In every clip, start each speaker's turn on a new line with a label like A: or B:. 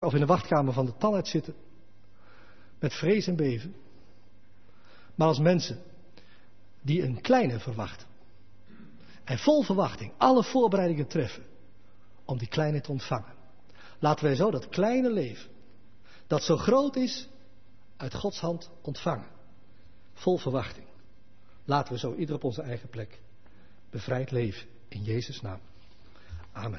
A: of in de wachtkamer van de tandarts zitten, met vrees en beven, maar als mensen die een kleine verwachten en vol verwachting alle voorbereidingen treffen om die kleine te ontvangen. Laten wij zo dat kleine leven, dat zo groot is, uit Gods hand ontvangen. Vol verwachting. Laten we zo ieder op onze eigen plek bevrijd leven. In Jezus' naam. Amen.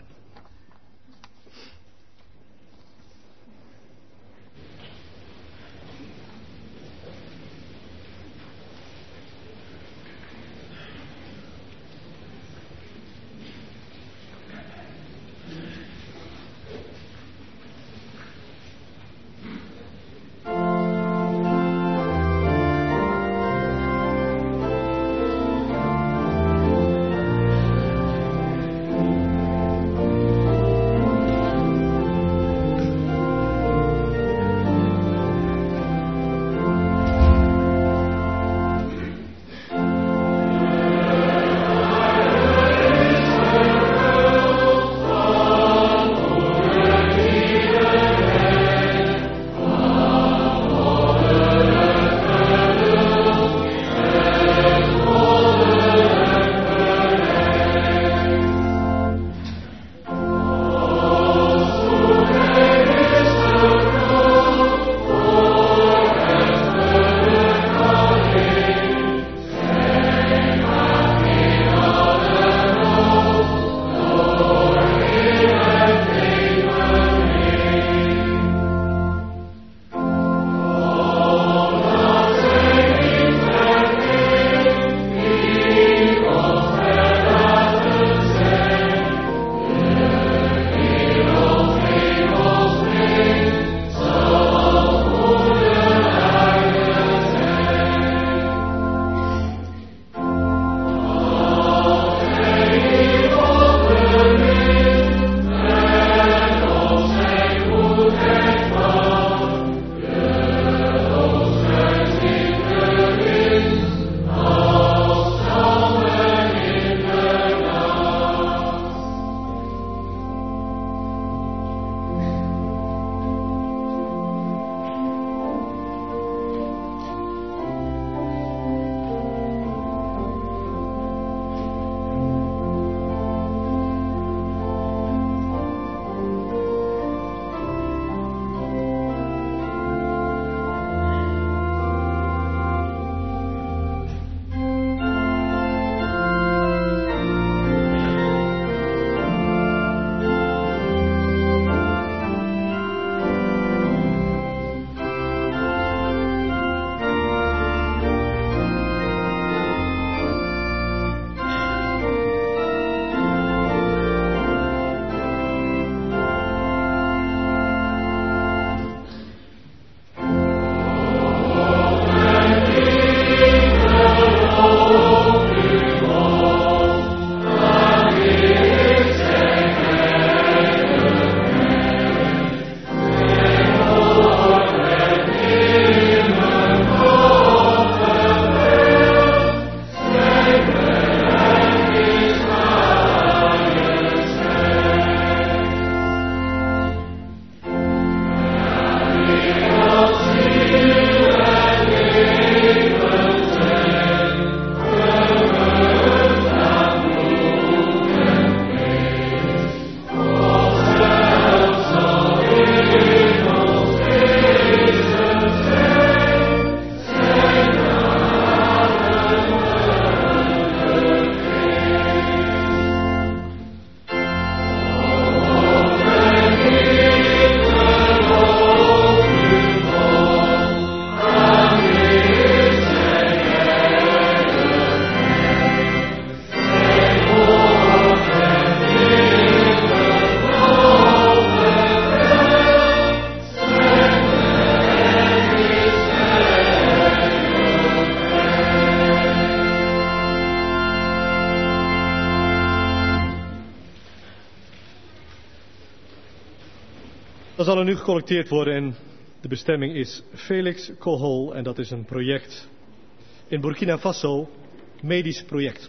A: Dan zal er nu gecollecteerd worden en de bestemming is Felix Kohol en dat is een project in Burkina Faso, medisch project.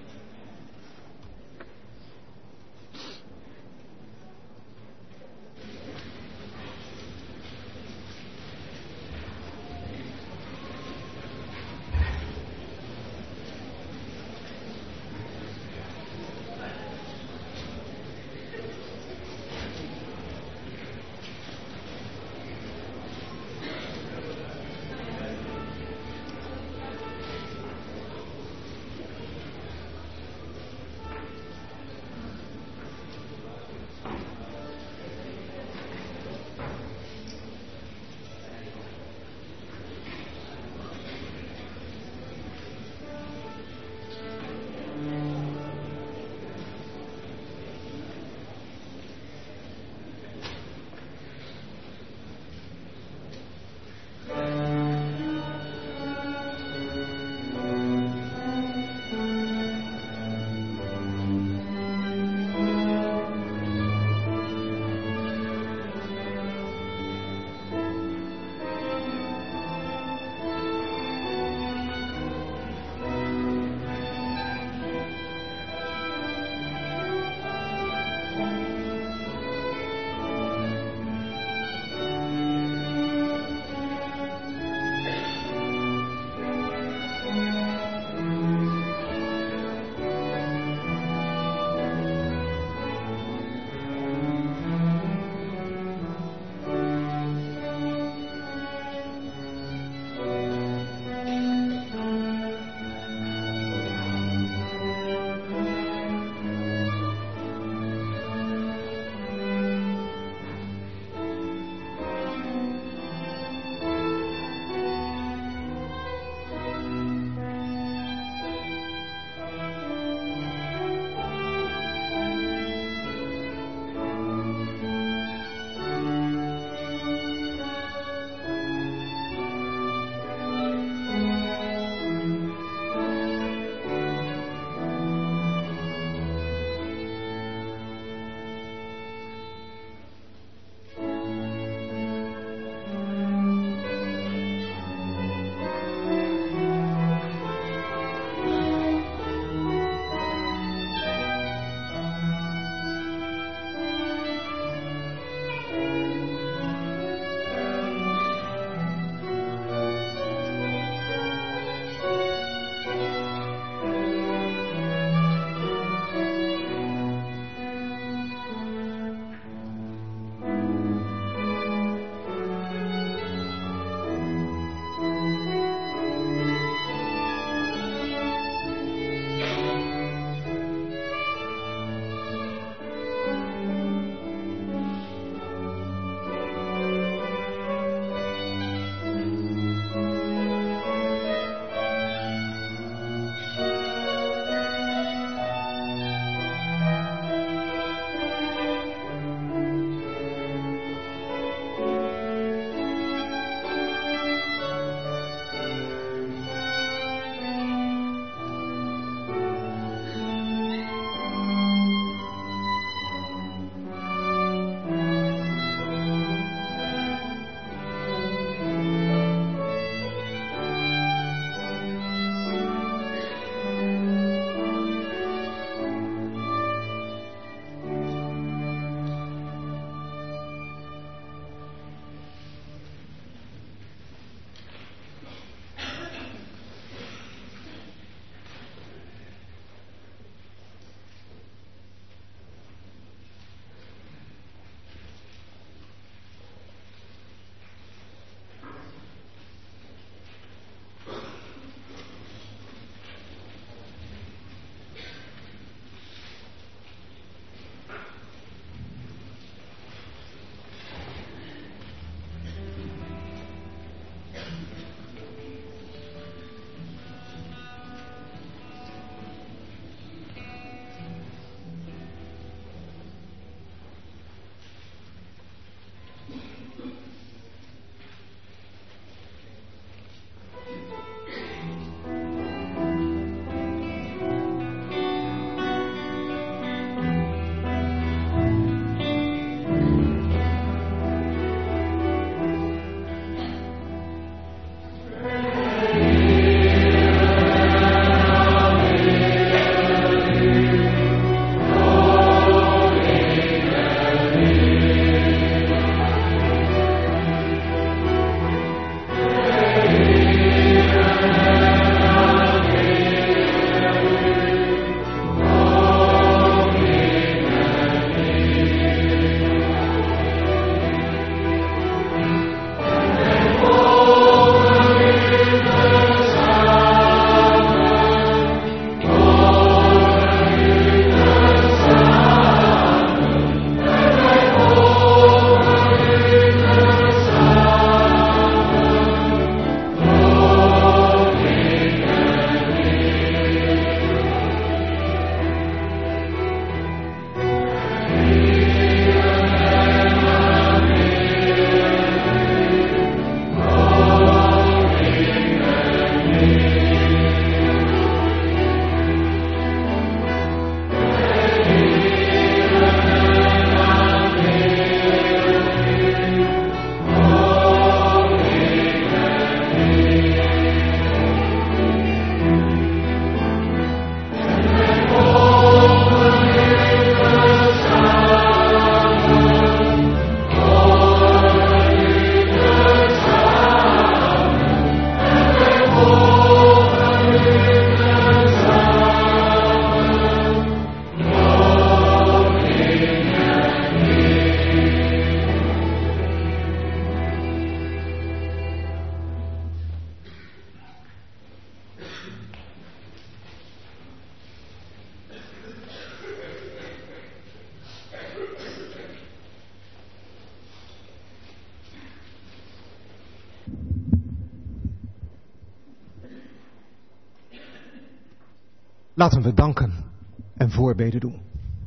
B: Laten we danken en voorbeden doen.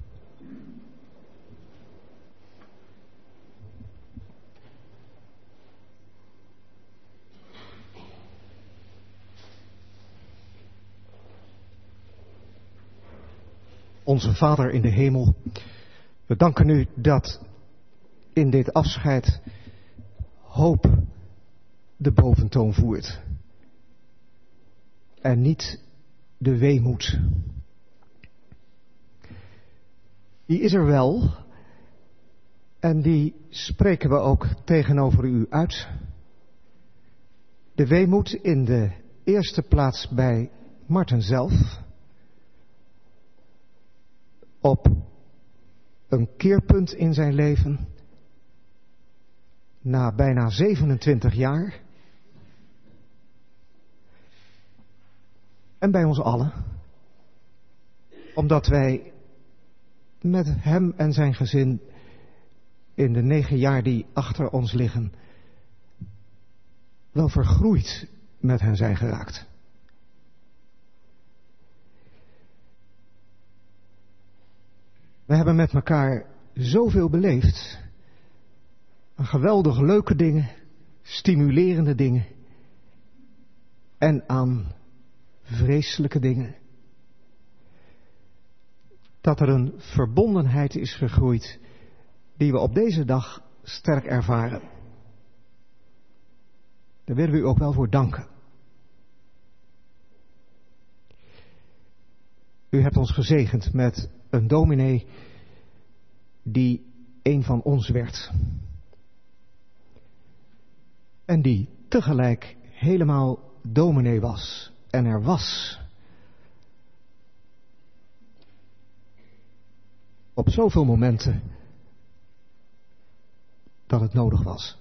B: Onze Vader in de hemel, we danken u dat in dit afscheid hoop de boventoon voert. En niet de weemoed. Die is er wel en die spreken we ook tegenover u uit. De weemoed in de eerste plaats bij Marten zelf. Op een keerpunt in zijn leven, na bijna 27 jaar. En bij ons allen, omdat wij met hem en zijn gezin in de 9 jaar die achter ons liggen, wel vergroeid met hen zijn geraakt. We hebben met elkaar zoveel beleefd. Aan geweldig leuke dingen, stimulerende dingen. En aan vreselijke dingen. Dat er een verbondenheid is gegroeid die we op deze dag sterk ervaren. Daar willen we u ook wel voor danken. U hebt ons gezegend met een dominee die een van ons werd. En die tegelijk helemaal dominee was en er was. Op zoveel momenten dat het nodig was.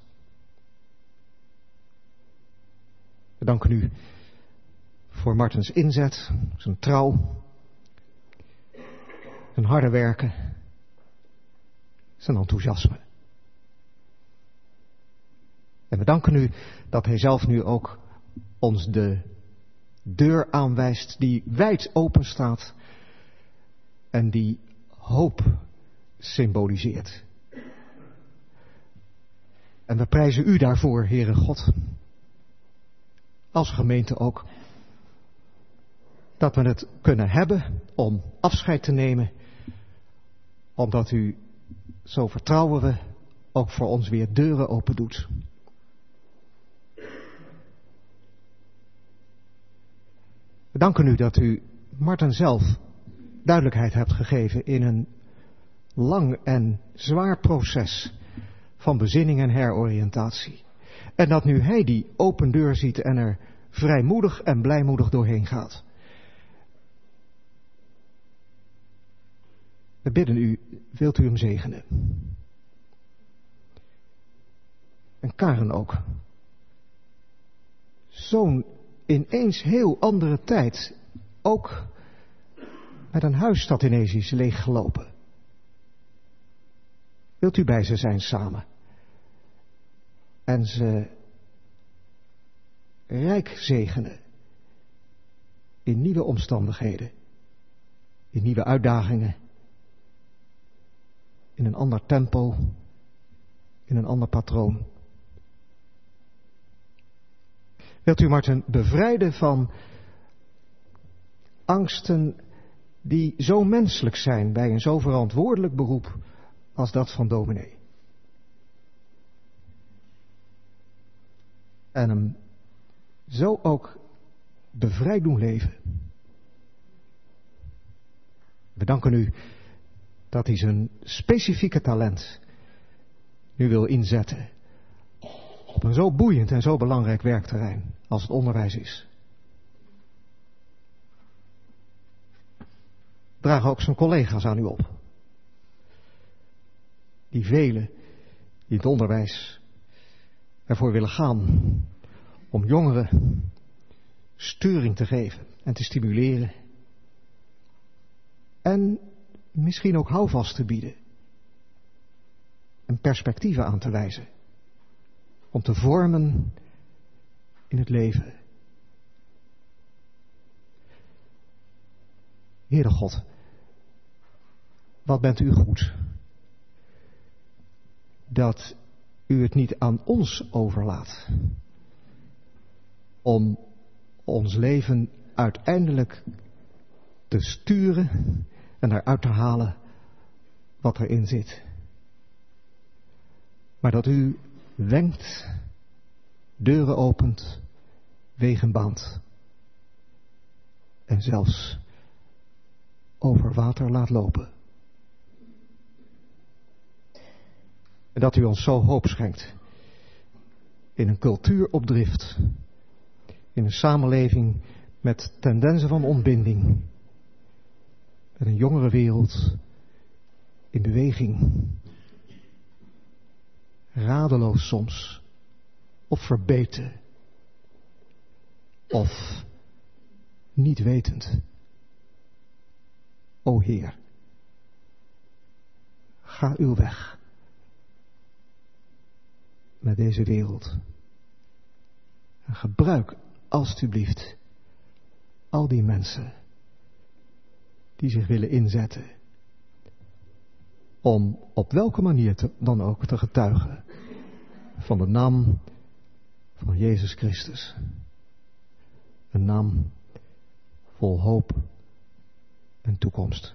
B: We danken u voor Martens inzet, zijn trouw, zijn harde werken, zijn enthousiasme. En we danken u dat hij zelf nu ook ons de deur aanwijst die wijd open staat en die hoop symboliseert. En we prijzen u daarvoor, Heere God, als gemeente ook, dat we het kunnen hebben om afscheid te nemen, omdat u, zo vertrouwen we, ook voor ons weer deuren open doet. We danken u dat u Marten zelf duidelijkheid hebt gegeven in een lang en zwaar proces van bezinning en heroriëntatie. En dat nu hij die open deur ziet en er vrijmoedig en blijmoedig doorheen gaat. We bidden u, wilt u hem zegenen. En Karen ook. Zo'n ineens heel andere tijd. Ook met een huis dat ineens is leeggelopen. Wilt u bij ze zijn samen. En ze rijk zegenen. In nieuwe omstandigheden. In nieuwe uitdagingen. In een ander tempo. In een ander patroon. Wilt u Marten bevrijden van angsten die zo menselijk zijn bij een zo verantwoordelijk beroep als dat van dominee. En hem zo ook bevrijd doen leven. We danken u dat hij zijn specifieke talent nu wil inzetten op een zo boeiend en zo belangrijk werkterrein als het onderwijs is. Dragen ook zijn collega's aan u op. Die velen die in het onderwijs ervoor willen gaan om jongeren sturing te geven en te stimuleren. En misschien ook houvast te bieden. En perspectieven aan te wijzen. Om te vormen in het leven. Heere God, wat bent u goed, dat u het niet aan ons overlaat om ons leven uiteindelijk te sturen en eruit te halen wat erin zit. Maar dat u wenkt, deuren opent, wegen baant en zelfs over water laat lopen. En dat u ons zo hoop schenkt in een cultuur op drift, in een samenleving met tendensen van ontbinding, met een jongere wereld in beweging, radeloos soms, of verbeten, of niet wetend. O Heer, ga uw weg met deze wereld. En gebruik alstublieft al die mensen die zich willen inzetten om op welke manier dan ook te getuigen van de naam van Jezus Christus. Een naam vol hoop en toekomst.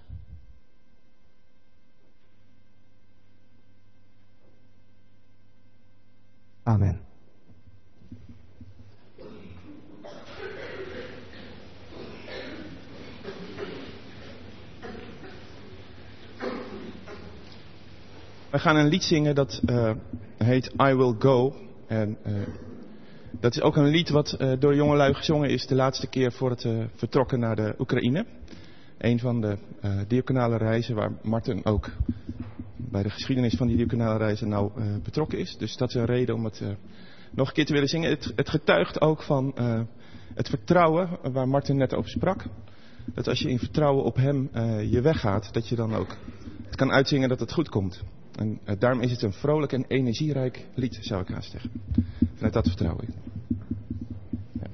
B: Amen.
C: We gaan een lied zingen dat heet I Will Go. En dat is ook een lied wat door jongelui gezongen is de laatste keer voor het vertrokken naar de Oekraïne. Een van de diaconale reizen waar Martin ook bij de geschiedenis van die diaconale reizen nou betrokken is. Dus dat is een reden om het nog een keer te willen zingen. Het getuigt ook van het vertrouwen waar Martin net over sprak. Dat als je in vertrouwen op hem je weg gaat, dat je dan ook het kan uitzingen dat het goed komt. En daarom is het een vrolijk en energierijk lied, zou ik haast zeggen. Vanuit dat vertrouwen. Ja.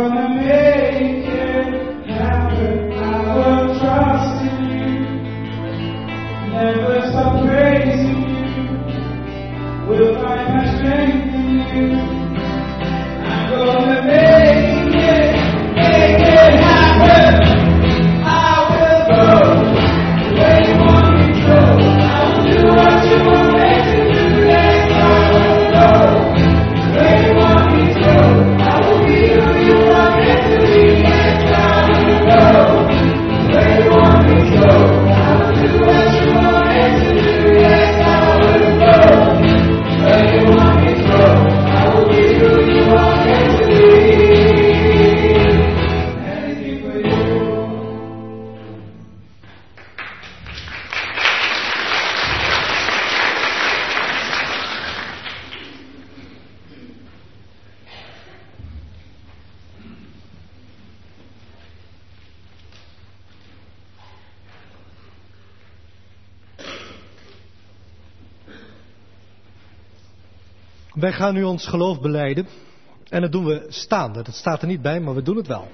D: gonna make it happen. I will trust in you. Never stop praising you. We'll find my strength in you. I'm gonna make it happen. I will go where you want me to go. I will do what you want me to do. Yes, I will go where you want me to go. I will be who you want me to be. Yes, I will go where you want me to go. I will do what you want me to do. Yes, I will go where you want me to go. I will be who you want me to be. Anything for you.
A: Wij gaan nu ons geloof belijden. En dat doen we staande. Dat staat er niet bij, maar we doen het wel.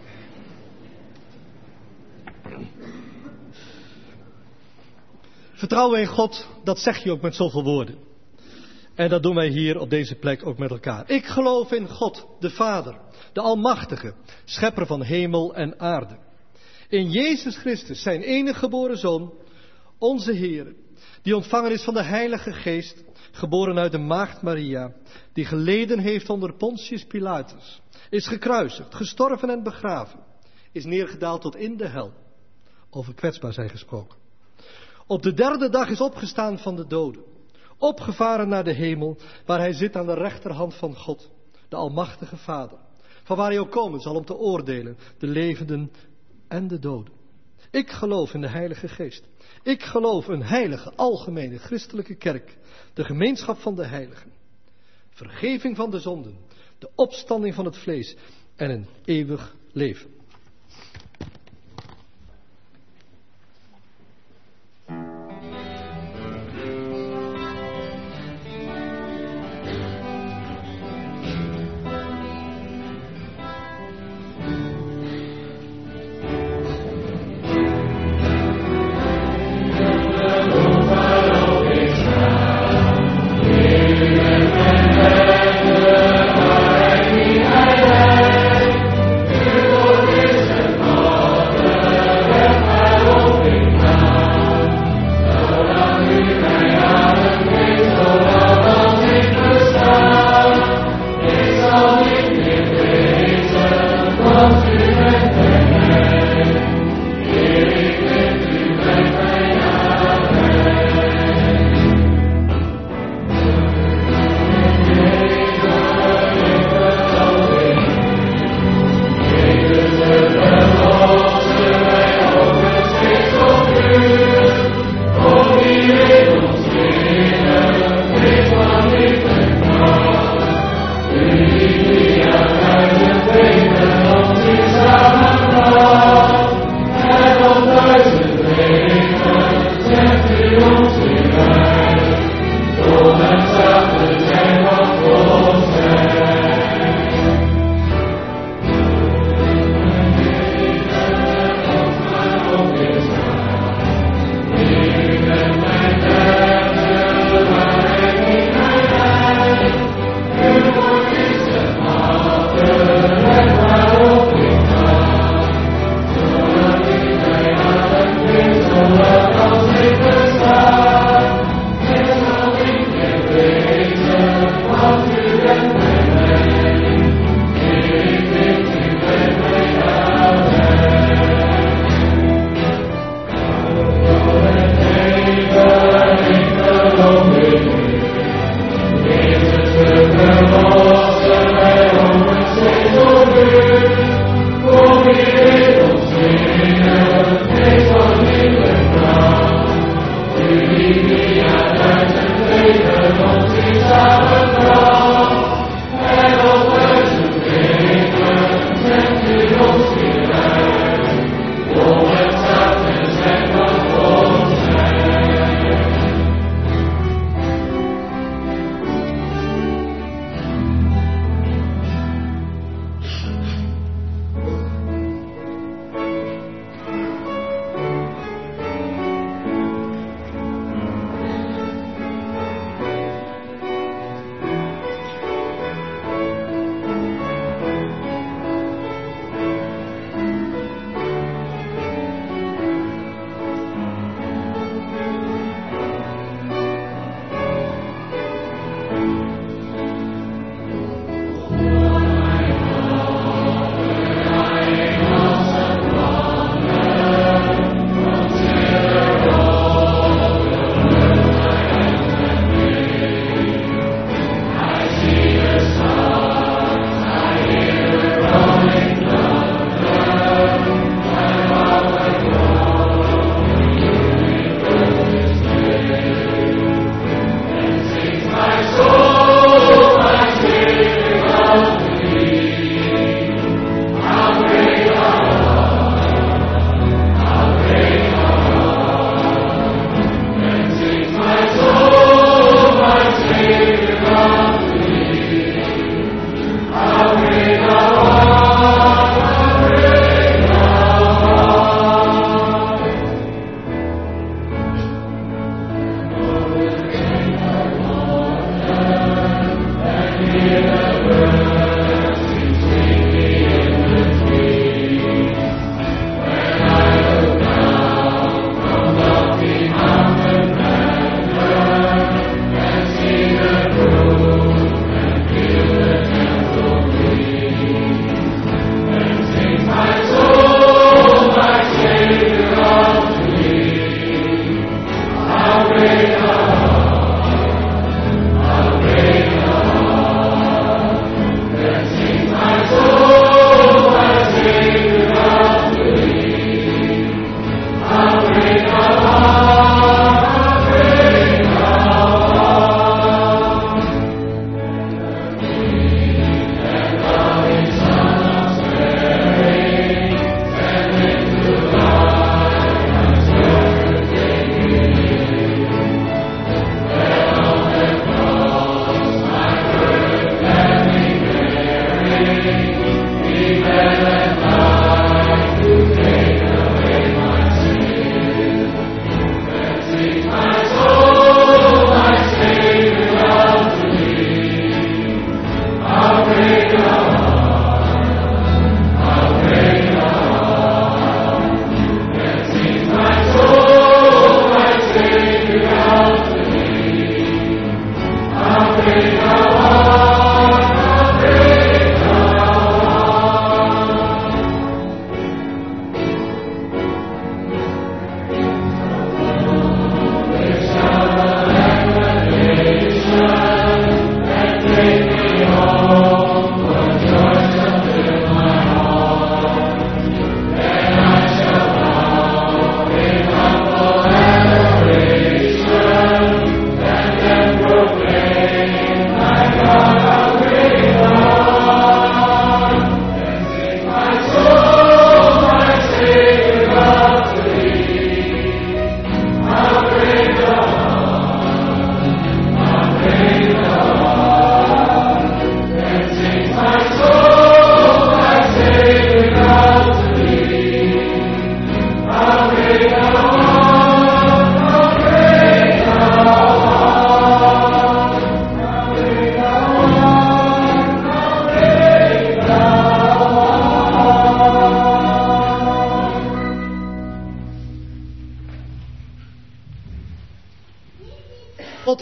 A: Vertrouwen in God, dat zeg je ook met zoveel woorden. En dat doen wij hier op deze plek ook met elkaar. Ik geloof in God, de Vader, de Almachtige, schepper van hemel en aarde. In Jezus Christus, zijn enige geboren Zoon, onze Heer, die ontvangen is van de Heilige Geest, geboren uit de maagd Maria, die geleden heeft onder Pontius Pilatus, is gekruisigd, gestorven en begraven, is neergedaald tot in de hel. Over kwetsbaar zijn gesproken. Op de derde dag is opgestaan van de doden, opgevaren naar de hemel, waar hij zit aan de rechterhand van God, de Almachtige Vader, van waar hij ook komen zal om te oordelen, de levenden en de doden. Ik geloof in de Heilige Geest. Ik geloof een heilige, algemene, christelijke kerk, de gemeenschap van de heiligen, vergeving van de zonden, de opstanding van het vlees en een eeuwig leven.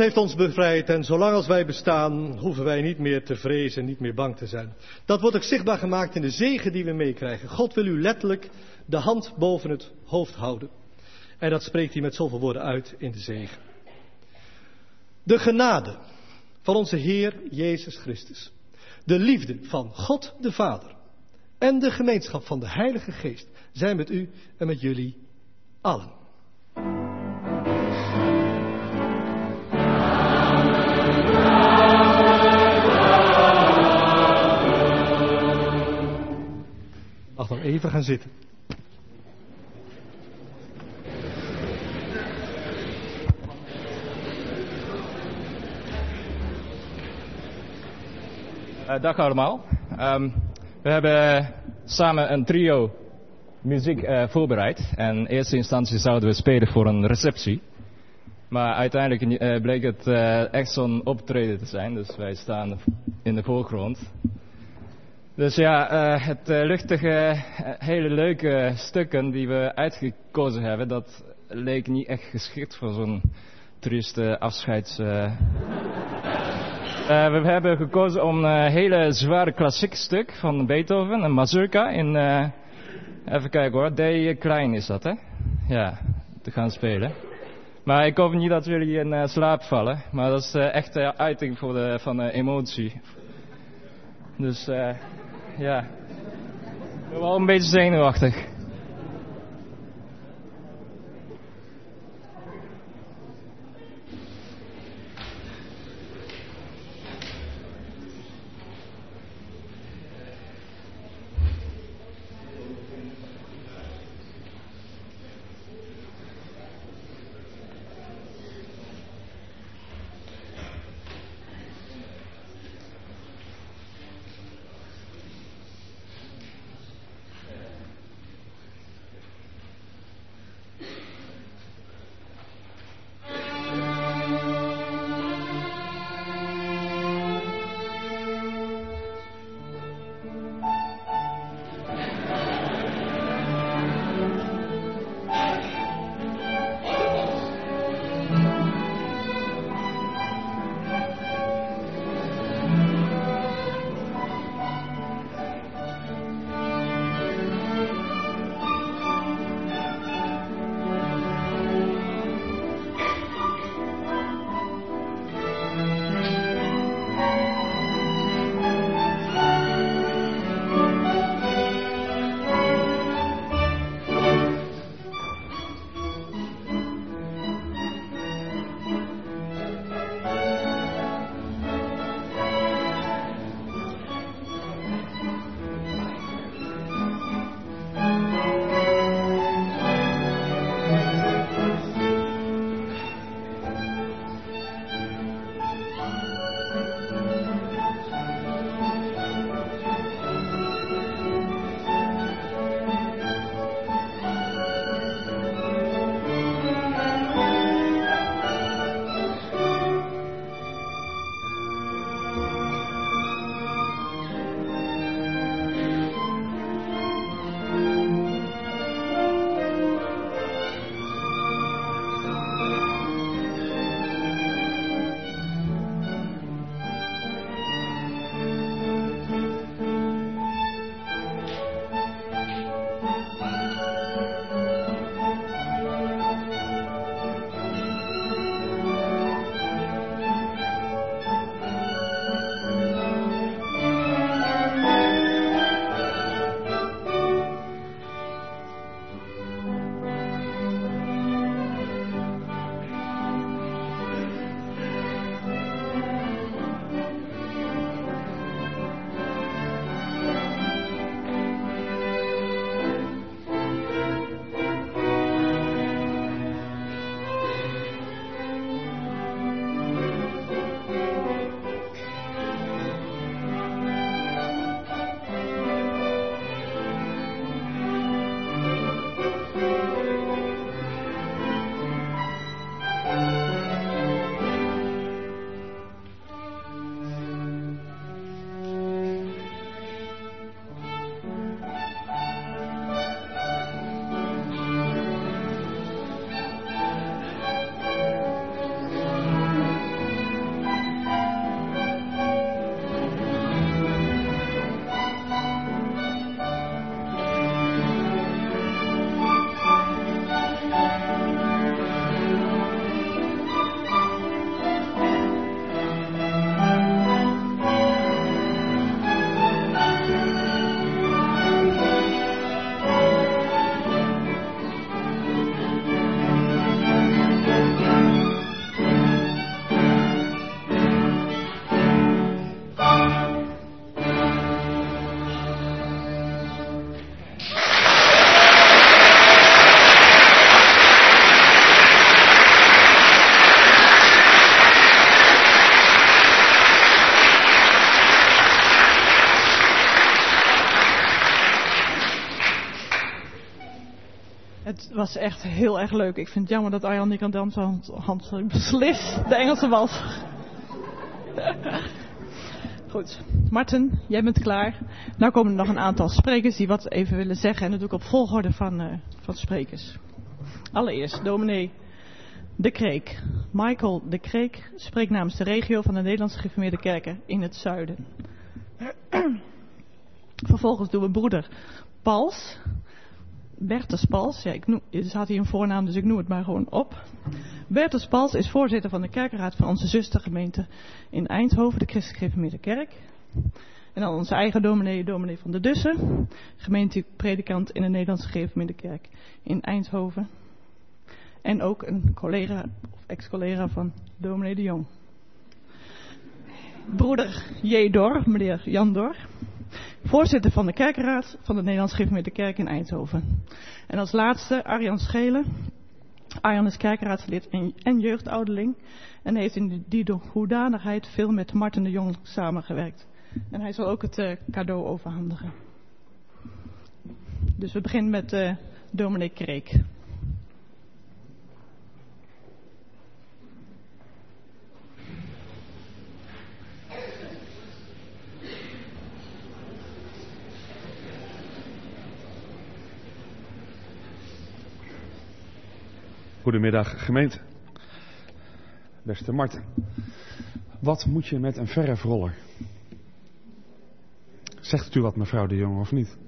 A: heeft ons bevrijd en zolang als wij bestaan, hoeven wij niet meer te vrezen, niet meer bang te zijn. Dat wordt ook zichtbaar gemaakt in de zegen die we meekrijgen. God wil u letterlijk de hand boven het hoofd houden. En dat spreekt hij met zoveel woorden uit in de zegen. De genade van onze Heer Jezus Christus, de liefde van God de Vader en de gemeenschap van de Heilige Geest zijn met u en met jullie allen. Mag nog even gaan zitten.
E: Dag allemaal. We hebben samen een trio muziek voorbereid. En in eerste instantie zouden we spelen voor een receptie. Maar uiteindelijk bleek het echt zo'n optreden te zijn. Dus wij staan in de voorgrond. Dus ja, het luchtige, hele leuke stukken die we uitgekozen hebben, dat leek niet echt geschikt voor zo'n trieste afscheids... we hebben gekozen om een hele zware klassiek stuk van Beethoven, een mazurka in, even kijken hoor, D klein is dat hè? Ja, te gaan spelen. Maar ik hoop niet dat jullie in slaap vallen, maar dat is echt uiting van de emotie. Dus ja, ik ben wel een beetje zenuwachtig.
F: Het was echt heel erg leuk. Ik vind het jammer dat Arjan niet kan dansen. Hans beslist de Engelse wals. Goed. Marten, jij bent klaar. Nou komen er nog een aantal sprekers die wat even willen zeggen. En dat doe ik op volgorde van sprekers. Allereerst dominee De Kreek. Michael De Kreek spreekt namens de regio van de Nederlandse Gereformeerde Kerken in het zuiden. Vervolgens doen we broeder Pals. Bertus Pals. Ja, er staat hier een voornaam, dus ik noem het maar gewoon op. Bertus Pals is voorzitter van de kerkenraad van onze zustergemeente in Eindhoven, de Christelijke Gereformeerde Kerk. En dan onze eigen dominee van de Dussen, gemeentepredikant in de Nederlandse Gereformeerde Kerk in Eindhoven. En ook een collega, of ex-collega van dominee de Jong. Broeder J. Dor, meneer Jan Dor. Voorzitter van de kerkenraad van de Nederlandse Gereformeerde Kerk in Eindhoven. En als laatste Arjan Schelen. Arjan is kerkenraadslid en jeugdouderling. En heeft in die hoedanigheid veel met Marten de Jong samengewerkt. En hij zal ook het cadeau overhandigen. Dus we beginnen met dominee Kreek.
G: Goedemiddag gemeente. Beste Marten. Wat moet je met een verfroller? Zegt het u wat, mevrouw de Jong, of niet?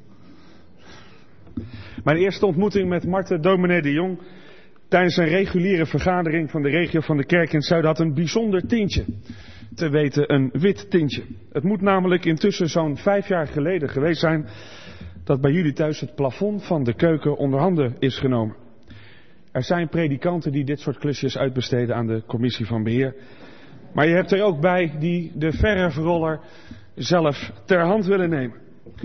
G: Mijn eerste ontmoeting met Marten dominee de Jong tijdens een reguliere vergadering van de regio van de kerk in het zuiden had een bijzonder tintje. Te weten een wit tintje. Het moet namelijk intussen zo'n 5 jaar geleden geweest zijn dat bij jullie thuis het plafond van de keuken onder handen is genomen. Er zijn predikanten die dit soort klusjes uitbesteden aan de commissie van beheer. Maar je hebt er ook bij die de verfroller zelf ter hand willen nemen.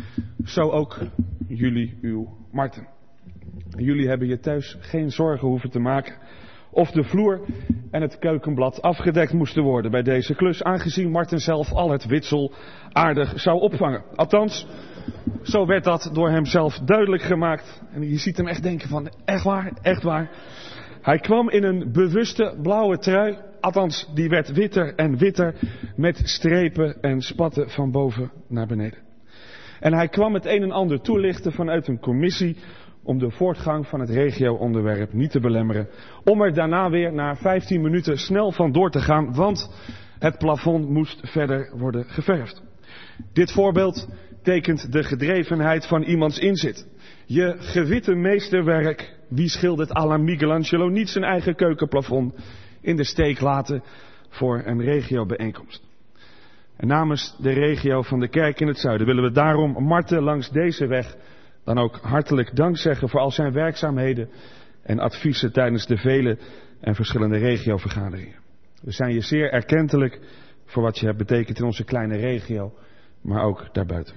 G: Zo ook jullie, uw Marten. Jullie hebben je thuis geen zorgen hoeven te maken of de vloer en het keukenblad afgedekt moesten worden bij deze klus, aangezien Marten zelf al het witsel aardig zou opvangen. Althans, zo werd dat door hem zelf duidelijk gemaakt. En je ziet hem echt denken van, echt waar, echt waar. Hij kwam in een bewuste blauwe trui, althans die werd witter en witter, met strepen en spatten van boven naar beneden. En hij kwam het een en ander toelichten vanuit een commissie om de voortgang van het regio-onderwerp niet te belemmeren. Om er daarna weer na 15 minuten snel vandoor te gaan, want het plafond moest verder worden geverfd. Dit voorbeeld tekent de gedrevenheid van iemands inzet. Je gewitte meesterwerk, wie schildert à la Michelangelo niet zijn eigen keukenplafond in de steek laten voor een regiobijeenkomst. En namens de regio van de kerk in het zuiden willen we daarom Marten langs deze weg dan ook hartelijk dank zeggen voor al zijn werkzaamheden en adviezen tijdens de vele en verschillende regiovergaderingen. We zijn je zeer erkentelijk voor wat je hebt betekend in onze kleine regio, maar ook daarbuiten.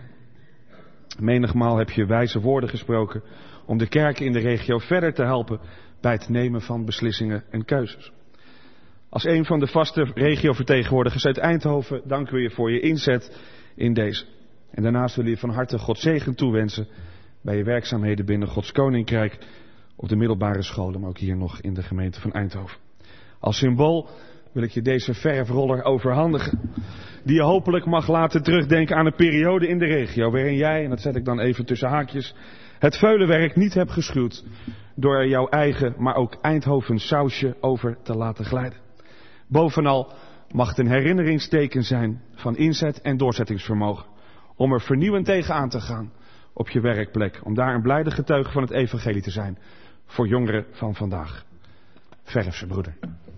G: Menigmaal heb je wijze woorden gesproken om de kerken in de regio verder te helpen bij het nemen van beslissingen en keuzes. Als een van de vaste regiovertegenwoordigers uit Eindhoven danken we je voor je inzet in deze. En daarnaast willen we je van harte Gods zegen toewensen bij je werkzaamheden binnen Gods Koninkrijk op de middelbare scholen, maar ook hier nog in de gemeente van Eindhoven. Als symbool wil ik je deze verfroller overhandigen, die je hopelijk mag laten terugdenken aan een periode in de regio waarin jij, en dat zet ik dan even tussen haakjes, het veulenwerk niet hebt geschuwd door er jouw eigen, maar ook Eindhovens sausje over te laten glijden. Bovenal mag het een herinneringsteken zijn van inzet en doorzettingsvermogen om er vernieuwend tegenaan te gaan op je werkplek, om daar een blijde getuige van het evangelie te zijn voor jongeren van vandaag. Verf ze, broeder.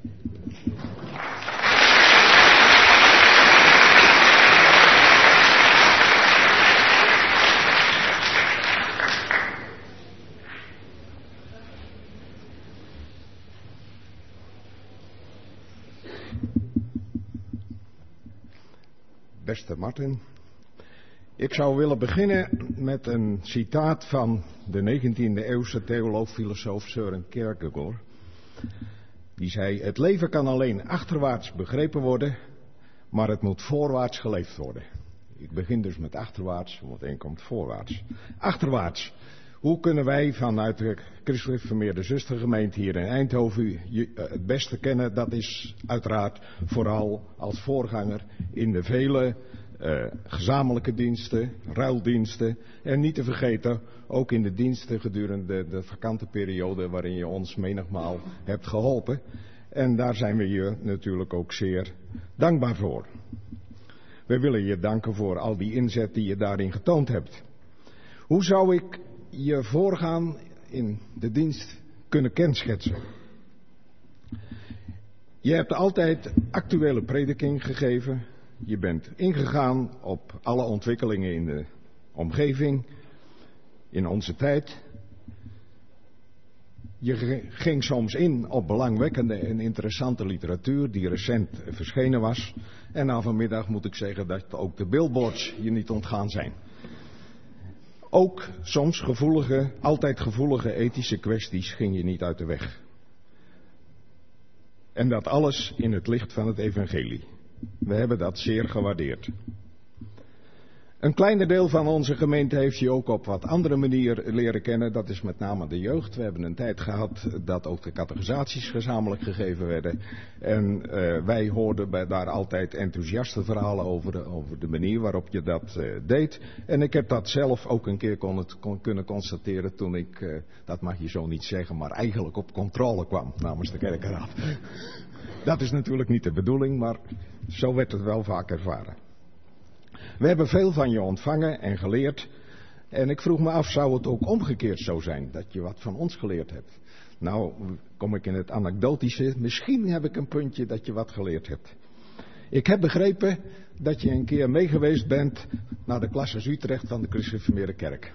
H: Beste Martin, ik zou willen beginnen met een citaat van de 19e eeuwse theoloog-filosoof Søren Kierkegaard. Die zei, het leven kan alleen achterwaarts begrepen worden, maar het moet voorwaarts geleefd worden. Ik begin dus met achterwaarts, want één komt voorwaarts. Achterwaarts. Hoe kunnen wij vanuit de Christelijk Gereformeerde Zustergemeente hier in Eindhoven het beste kennen? Dat is uiteraard vooral als voorganger in de vele gezamenlijke diensten, ruildiensten. En niet te vergeten, ook in de diensten gedurende de vakante periode waarin je ons menigmaal hebt geholpen. En daar zijn we je natuurlijk ook zeer dankbaar voor. We willen je danken voor al die inzet die je daarin getoond hebt. Hoe zou ik je voorgaan in de dienst kunnen kenschetsen? Je hebt altijd actuele prediking gegeven. Je bent ingegaan op alle ontwikkelingen in de omgeving, in onze tijd. Je ging soms in op belangwekkende en interessante literatuur die recent verschenen was. En na vanmiddag moet ik zeggen dat ook de billboards je niet ontgaan zijn. Ook soms altijd gevoelige ethische kwesties ging je niet uit de weg. En dat alles in het licht van het evangelie. We hebben dat zeer gewaardeerd. Een kleiner deel van onze gemeente heeft je ook op wat andere manier leren kennen. Dat is met name de jeugd. We hebben een tijd gehad dat ook de catechisaties gezamenlijk gegeven werden. En wij hoorden daar altijd enthousiaste verhalen over de manier waarop je dat deed. En ik heb dat zelf ook een keer kunnen constateren toen ik, dat mag je zo niet zeggen, maar eigenlijk op controle kwam namens de kerkenraad. Dat is natuurlijk niet de bedoeling, maar zo werd het wel vaak ervaren. We hebben veel van je ontvangen en geleerd. En ik vroeg me af, zou het ook omgekeerd zo zijn, dat je wat van ons geleerd hebt? Nou, kom ik in het anekdotische. Misschien heb ik een puntje dat je wat geleerd hebt. Ik heb begrepen dat je een keer meegeweest bent naar de Classes Utrecht van de Christelijk Gereformeerde Kerk.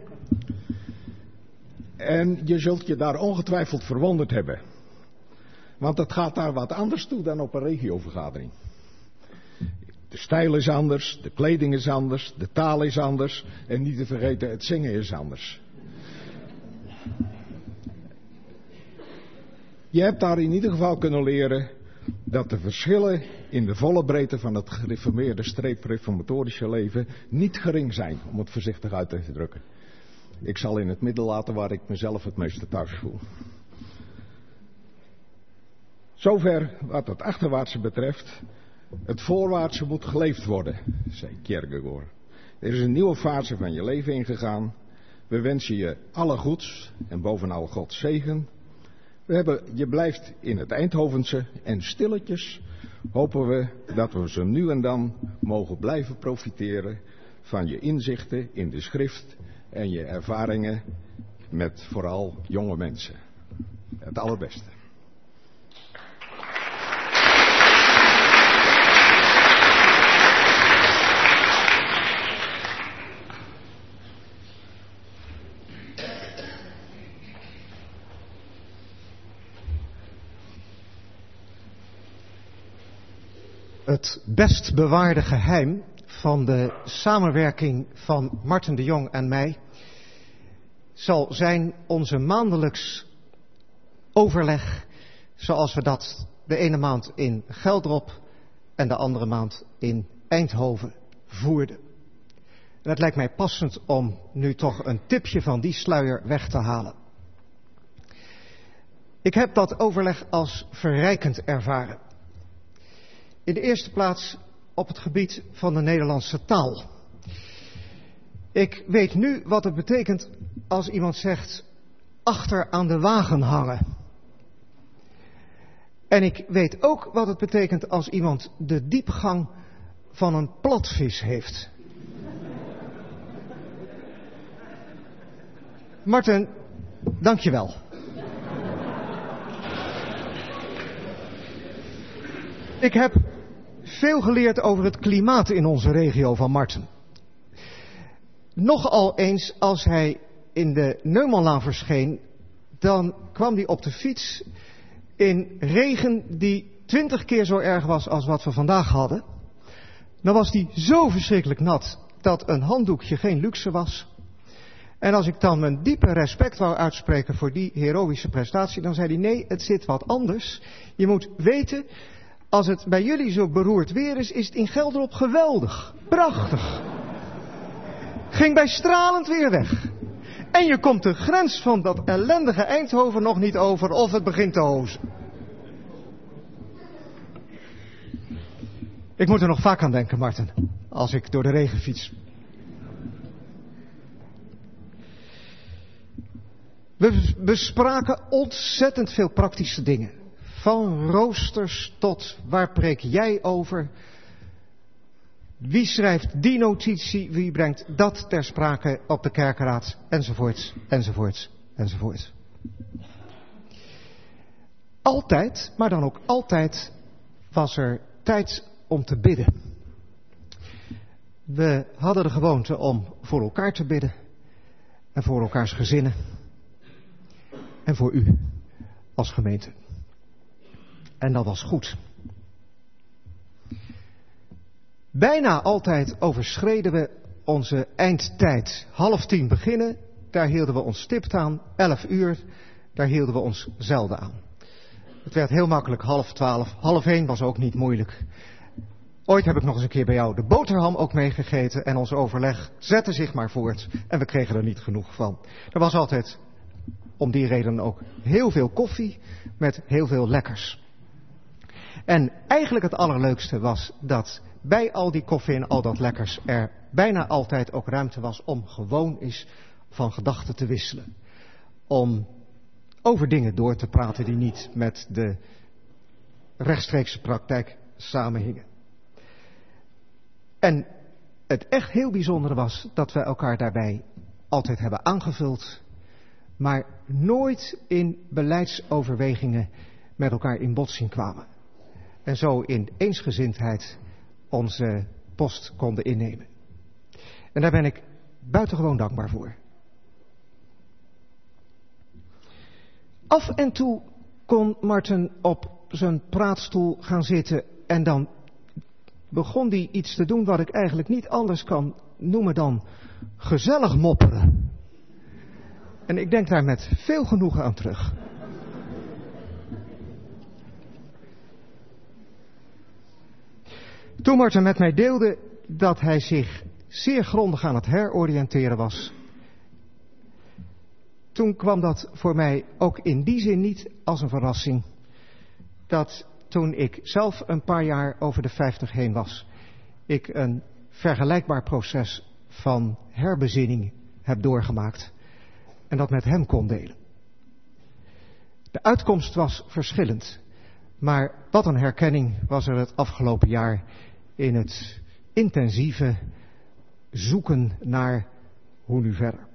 H: En je zult je daar ongetwijfeld verwonderd hebben. Want het gaat daar wat anders toe dan op een regiovergadering. De stijl is anders, de kleding is anders, de taal is anders en niet te vergeten, het zingen is anders. Je hebt daar in ieder geval kunnen leren dat de verschillen in de volle breedte van het gereformeerde-reformatorische leven niet gering zijn, om het voorzichtig uit te drukken. Ik zal in het midden laten waar ik mezelf het meeste thuis voel. Zover wat het achterwaartse betreft. Het voorwaartse moet geleefd worden, zei Kierkegaard. Er is een nieuwe fase van je leven ingegaan. We wensen je alle goeds en bovenal Gods zegen. Je blijft in het Eindhovense en stilletjes hopen we dat we zo nu en dan mogen blijven profiteren van je inzichten in de schrift en je ervaringen met vooral jonge mensen. Het allerbeste.
B: Het best bewaarde geheim van de samenwerking van Marten de Jong en mij zal zijn onze maandelijks overleg, zoals we dat de ene maand in Geldrop en de andere maand in Eindhoven voerden. En het lijkt mij passend om nu toch een tipje van die sluier weg te halen. Ik heb dat overleg als verrijkend ervaren. In de eerste plaats op het gebied van de Nederlandse taal. Ik weet nu wat het betekent als iemand zegt achter aan de wagen hangen. En ik weet ook wat het betekent als iemand de diepgang van een platvis heeft. Marten, dank je wel. Ik heb veel geleerd over het klimaat in onze regio van Marten. Nogal eens als hij in de Neumannlaan verscheen, dan kwam hij op de fiets in regen die 20 keer zo erg was als wat we vandaag hadden. Dan was hij zo verschrikkelijk nat dat een handdoekje geen luxe was. En als ik dan mijn diepe respect wou uitspreken voor die heroïsche prestatie, dan zei hij nee, het zit wat anders. Je moet weten, als het bij jullie zo beroerd weer is, is het in Geldrop geweldig. Prachtig. Ging bij stralend weer weg. En je komt de grens van dat ellendige Eindhoven nog niet over of het begint te hozen. Ik moet er nog vaak aan denken, Marten, als ik door de regen fiets. We bespraken ontzettend veel praktische dingen. Van roosters tot waar preek jij over? Wie schrijft die notitie? Wie brengt dat ter sprake op de kerkenraad? Enzovoorts, enzovoorts, enzovoorts. Altijd, maar dan ook altijd, was er tijd om te bidden. We hadden de gewoonte om voor elkaar te bidden. En voor elkaars gezinnen. En voor u als gemeente. En dat was goed. Bijna altijd overschreden we onze eindtijd. 9:30 beginnen, daar hielden we ons stipt aan. 11:00, daar hielden we ons zelden aan. Het werd heel makkelijk 11:30. 12:30 was ook niet moeilijk. Ooit heb ik nog eens een keer bij jou de boterham ook meegegeten. En ons overleg zette zich maar voort. En we kregen er niet genoeg van. Er was altijd, om die reden ook, heel veel koffie met heel veel lekkers. En eigenlijk het allerleukste was dat bij al die koffie en al dat lekkers er bijna altijd ook ruimte was om gewoon eens van gedachten te wisselen. Om over dingen door te praten die niet met de rechtstreekse praktijk samenhingen. En het echt heel bijzondere was dat we elkaar daarbij altijd hebben aangevuld, maar nooit in beleidsoverwegingen met elkaar in botsing kwamen. En zo in eensgezindheid onze post konden innemen. En daar ben ik buitengewoon dankbaar voor. Af en toe kon Marten op zijn praatstoel gaan zitten en dan begon hij iets te doen wat ik eigenlijk niet anders kan noemen dan gezellig mopperen. En ik denk daar met veel genoegen aan terug. Toen Marten met mij deelde dat hij zich zeer grondig aan het heroriënteren was, toen kwam dat voor mij ook in die zin niet als een verrassing, dat toen ik zelf een paar jaar over de 50 heen was, ik een vergelijkbaar proces van herbezinning heb doorgemaakt en dat met hem kon delen. De uitkomst was verschillend, maar wat een herkenning was er het afgelopen jaar in het intensieve zoeken naar hoe nu verder.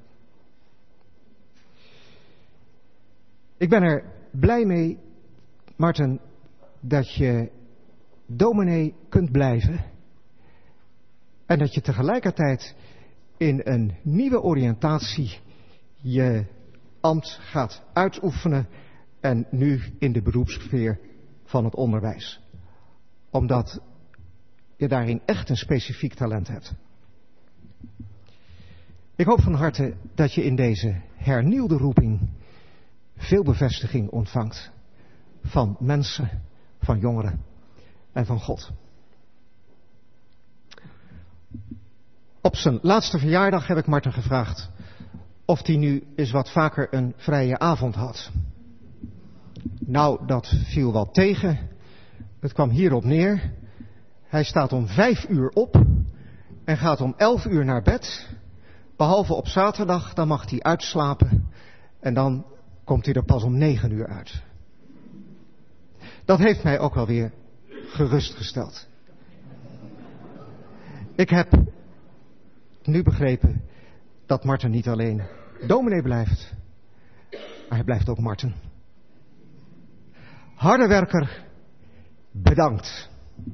B: Ik ben er blij mee, Marten, dat je dominee kunt blijven en dat je tegelijkertijd in een nieuwe oriëntatie je ambt gaat uitoefenen en nu in de beroepssfeer van het onderwijs. Omdat je daarin echt een specifiek talent hebt. Ik hoop van harte dat je in deze hernieuwde roeping veel bevestiging ontvangt van mensen, van jongeren en van God. Op zijn laatste verjaardag heb ik Marten gevraagd of hij nu eens wat vaker een vrije avond had. Nou, dat viel wat tegen. Het kwam hierop neer. Hij staat om 5:00 op en gaat om 11:00 naar bed. Behalve op zaterdag, dan mag hij uitslapen en dan komt hij er pas om 9:00 uit. Dat heeft mij ook wel weer gerustgesteld. Ik heb nu begrepen dat Marten niet alleen dominee blijft, maar hij blijft ook Marten. Harde werker, bedankt.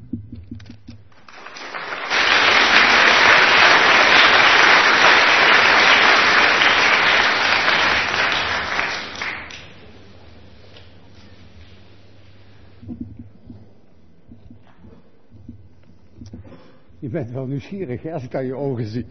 I: Je bent wel nieuwsgierig, hè, als ik aan je ogen zie.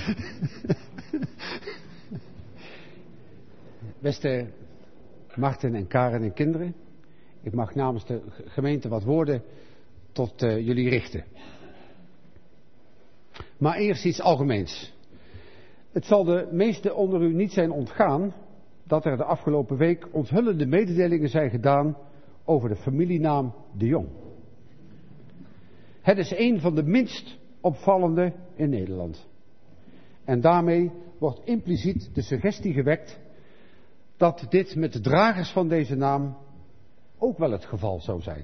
I: Beste Marten en Karen en kinderen, ik mag namens de gemeente wat woorden tot jullie richten. Maar eerst iets algemeens. Het zal de meesten onder u niet zijn ontgaan dat er de afgelopen week onthullende mededelingen zijn gedaan over de familienaam De Jong. Het is een van de minst opvallende in Nederland. En daarmee wordt impliciet de suggestie gewekt dat dit met de dragers van deze naam ook wel het geval zou zijn.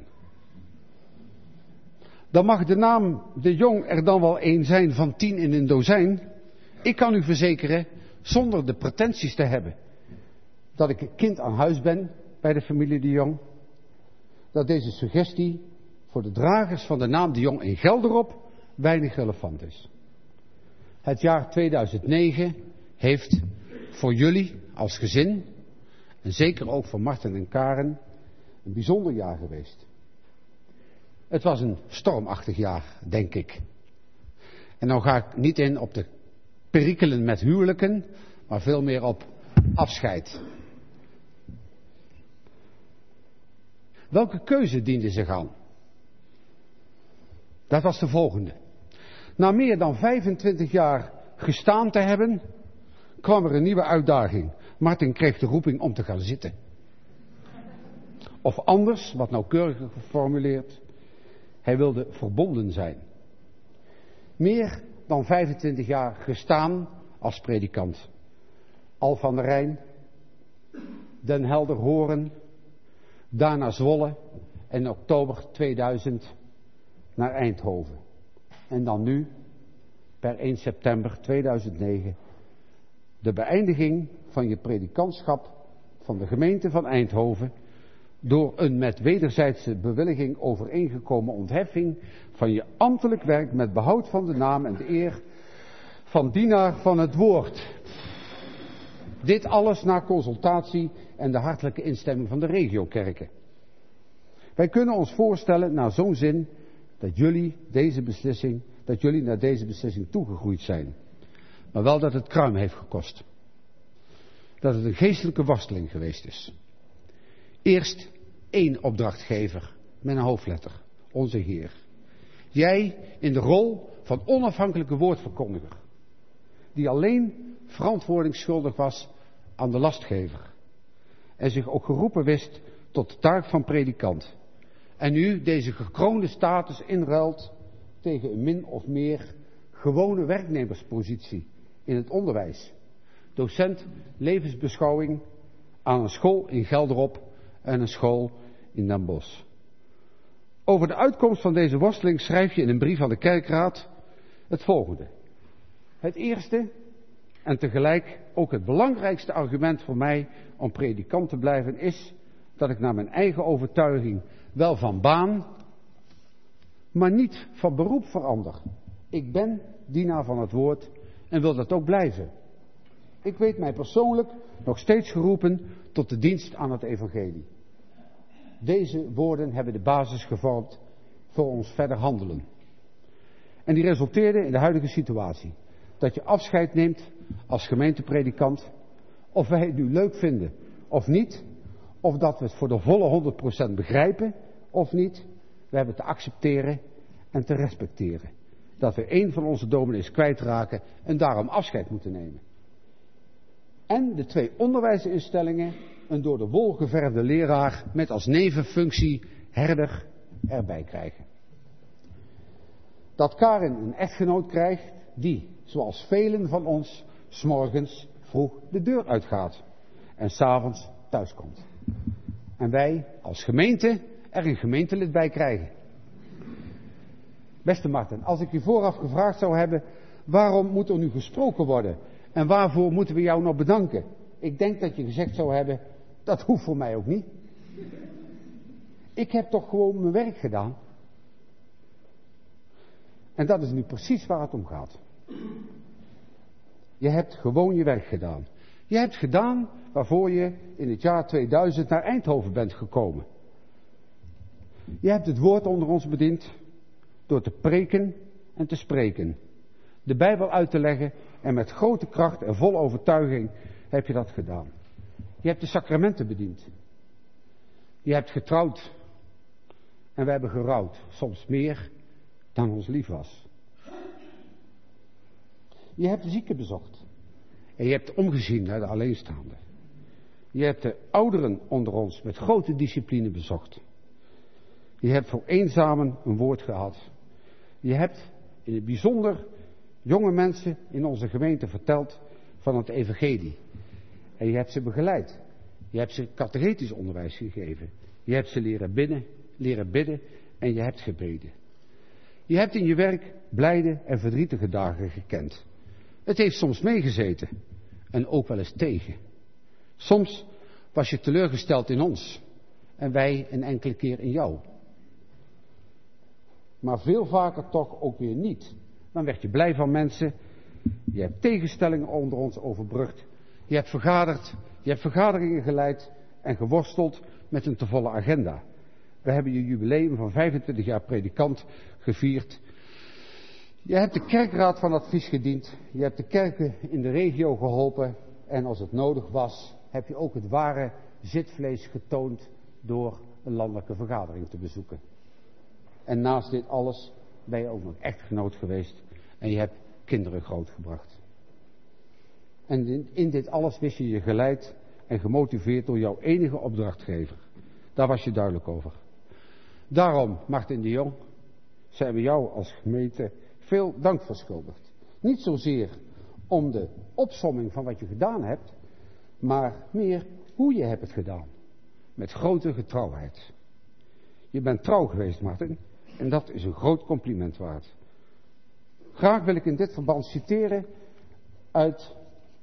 I: Dan mag de naam De Jong er dan wel een zijn van 10 in een dozijn. Ik kan u verzekeren, zonder de pretenties te hebben, dat ik kind aan huis ben bij de familie De Jong, dat deze suggestie voor de dragers van de naam De Jong in Gelderop weinig relevant is. Het jaar 2009 heeft voor jullie als gezin, en zeker ook voor Marten en Karen, een bijzonder jaar geweest. Het was een stormachtig jaar, denk ik. En nou ga ik niet in op de perikelen met huwelijken, maar veel meer op afscheid. Welke keuze diende zich aan? Dat was de volgende. Na meer dan 25 jaar gestaan te hebben, kwam er een nieuwe uitdaging. Martin kreeg de roeping om te gaan zitten. Of anders, wat nauwkeuriger geformuleerd, hij wilde verbonden zijn. Meer dan 25 jaar gestaan als predikant. Al van der Rijn, Den Helder Horen, daarna Zwolle en in oktober 2000 naar Eindhoven. En dan nu, per 1 september 2009, de beëindiging van je predikantschap van de gemeente van Eindhoven door een met wederzijdse bewilliging overeengekomen ontheffing van je ambtelijk werk met behoud van de naam en de eer van dienaar van het woord. Dit alles na consultatie en de hartelijke instemming van de regiokerken. Wij kunnen ons voorstellen, naar zo'n zin, dat jullie naar deze beslissing toegegroeid zijn. Maar wel dat het kruim heeft gekost. Dat het een geestelijke worsteling geweest is. Eerst 1 opdrachtgever met een hoofdletter, onze Heer. Jij in de rol van onafhankelijke woordverkondiger, die alleen verantwoording schuldig was aan de lastgever. En zich ook geroepen wist tot de taak van predikant. En nu deze gekroonde status inruilt tegen een min of meer gewone werknemerspositie in het onderwijs. Docent levensbeschouwing aan een school in Gelderop en een school in Den Bosch. Over de uitkomst van deze worsteling schrijf je in een brief aan de kerkraad het volgende. Het eerste en tegelijk ook het belangrijkste argument voor mij om predikant te blijven is dat ik naar mijn eigen overtuiging wel van baan, maar niet van beroep verander. Ik ben dienaar van het woord en wil dat ook blijven. Ik weet mij persoonlijk nog steeds geroepen tot de dienst aan het evangelie. Deze woorden hebben de basis gevormd voor ons verder handelen. En die resulteerde in de huidige situatie. Dat je afscheid neemt als gemeentepredikant, of wij het nu leuk vinden of niet, of dat we het voor de volle 100% begrijpen of niet, we hebben te accepteren en te respecteren. Dat we 1 van onze dominees kwijtraken en daarom afscheid moeten nemen. En de 2 onderwijsinstellingen een door de wol geverfde leraar met als nevenfunctie herder erbij krijgen. Dat Karen een echtgenoot krijgt die, zoals velen van ons, 's morgens vroeg de deur uitgaat en 's avonds thuiskomt. En wij als gemeente er een gemeentelid bij krijgen. Beste Marten, als ik u vooraf gevraagd zou hebben, waarom moet er nu gesproken worden en waarvoor moeten we jou nog bedanken? Ik denk dat je gezegd zou hebben, dat hoeft voor mij ook niet. Ik heb toch gewoon mijn werk gedaan. En dat is nu precies waar het om gaat. Je hebt gewoon je werk gedaan. Je hebt gedaan waarvoor je in het jaar 2000 naar Eindhoven bent gekomen. Je hebt het woord onder ons bediend door te preken en te spreken. De Bijbel uit te leggen en met grote kracht en vol overtuiging heb je dat gedaan. Je hebt de sacramenten bediend. Je hebt getrouwd. En we hebben gerouwd. Soms meer dan ons lief was. Je hebt de zieken bezocht. En je hebt omgezien naar de alleenstaanden. Je hebt de ouderen onder ons met grote discipline bezocht. Je hebt voor eenzamen een woord gehad. Je hebt in het bijzonder jonge mensen in onze gemeente verteld van het evangelie. En je hebt ze begeleid. Je hebt ze catechetisch onderwijs gegeven. Je hebt ze leren bidden en je hebt gebeden. Je hebt in je werk blijde en verdrietige dagen gekend. Het heeft soms meegezeten en ook wel eens tegen. Soms was je teleurgesteld in ons en wij een enkele keer in jou. Maar veel vaker toch ook weer niet. Dan werd je blij van mensen. Je hebt tegenstellingen onder ons overbrugd. Je hebt vergaderd. Je hebt vergaderingen geleid en geworsteld met een te volle agenda. We hebben je jubileum van 25 jaar predikant gevierd. Je hebt de kerkraad van advies gediend. Je hebt de kerken in de regio geholpen. En als het nodig was, heb je ook het ware zitvlees getoond door een landelijke vergadering te bezoeken. En naast dit alles ben je ook nog echtgenoot geweest en je hebt kinderen grootgebracht. En in dit alles wist je je geleid en gemotiveerd door jouw enige opdrachtgever. Daar was je duidelijk over. Daarom, Martin de Jong, zijn we jou als gemeente veel dank verschuldigd. Niet zozeer om de opsomming van wat je gedaan hebt, maar meer hoe je hebt het gedaan. Met grote getrouwheid. Je bent trouw geweest, Martin, en dat is een groot compliment waard. Graag wil ik in dit verband citeren uit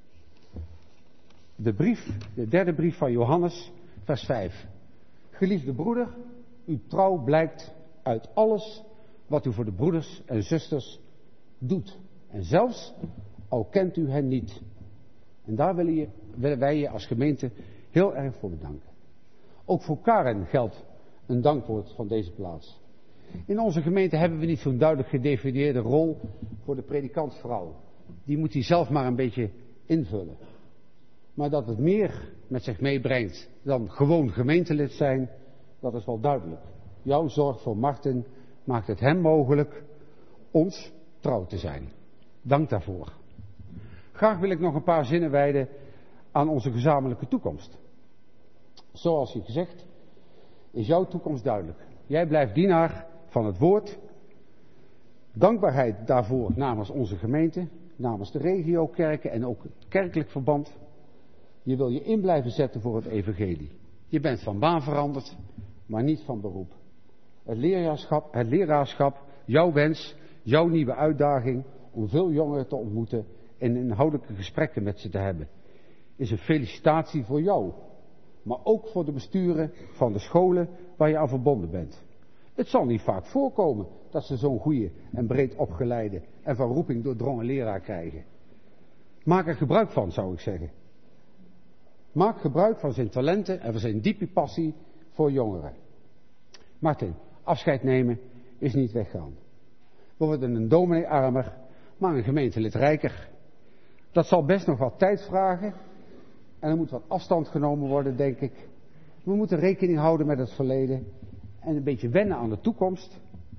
I: de derde brief van Johannes, vers 5. Geliefde broeder, uw trouw blijkt uit alles wat u voor de broeders en zusters doet. En zelfs al kent u hen niet. En daar willen wij je als gemeente heel erg voor bedanken. Ook voor Karen geldt een dankwoord van deze plaats. In onze gemeente hebben we niet zo'n duidelijk gedefinieerde rol voor de predikantsvrouw. Die moet hij zelf maar een beetje invullen. Maar dat het meer met zich meebrengt dan gewoon gemeentelid zijn, dat is wel duidelijk. Jouw zorg voor Martin maakt het hem mogelijk ons trouw te zijn. Dank daarvoor. Graag wil ik nog een paar zinnen wijden aan onze gezamenlijke toekomst. Zoals je gezegd, is jouw toekomst duidelijk. Jij blijft dienaar van het woord. Dankbaarheid daarvoor namens onze gemeente, namens de regiokerken en ook het kerkelijk verband. Je wil je in blijven zetten voor het evangelie. Je bent van baan veranderd, maar niet van beroep. Het leraarschap, jouw wens, jouw nieuwe uitdaging om veel jongeren te ontmoeten en inhoudelijke gesprekken met ze te hebben, is een felicitatie voor jou. Maar ook voor de besturen van de scholen waar je aan verbonden bent. Het zal niet vaak voorkomen dat ze zo'n goede en breed opgeleide en van roeping doordrongen leraar krijgen. Maak er gebruik van, zou ik zeggen. Maak gebruik van zijn talenten en van zijn diepe passie voor jongeren. Martin, afscheid nemen is niet weggaan. We worden een dominee armer, maar een gemeentelid rijker. Dat zal best nog wat tijd vragen. En er moet wat afstand genomen worden, denk ik. We moeten rekening houden met het verleden. En een beetje wennen aan de toekomst.